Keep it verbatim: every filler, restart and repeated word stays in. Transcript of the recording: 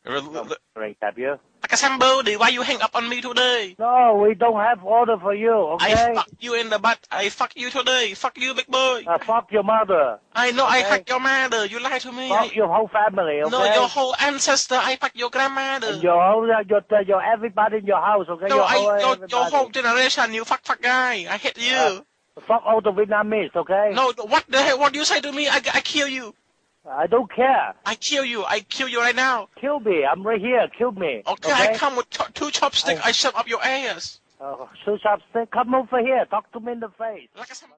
No, Like drink, have you? a somebody, why you hang up on me today? No, we don't have order for you, okay? I fuck you in the butt. I fuck you today. Fuck you, big boy. Uh, fuck your mother. I know okay? I fuck your mother. You lie to me. Fuck I... your whole family, okay? No, your whole ancestor. I fuck your grandmother. And your whole, uh, your, uh, your everybody in your house, okay? No, your I, whole, your, everybody. your whole generation. You fuck, fuck guy. I hate you. Uh, fuck all the Vietnamese, okay? No, what the hell? What do you say to me? I, I kill you. I don't care. I kill you. I kill you right now. Kill me. I'm right here. Kill me. Okay, okay? I come with two chopsticks. I... I shove up your ass. Uh, two chopsticks. Come over here. Talk to me in the face. Like a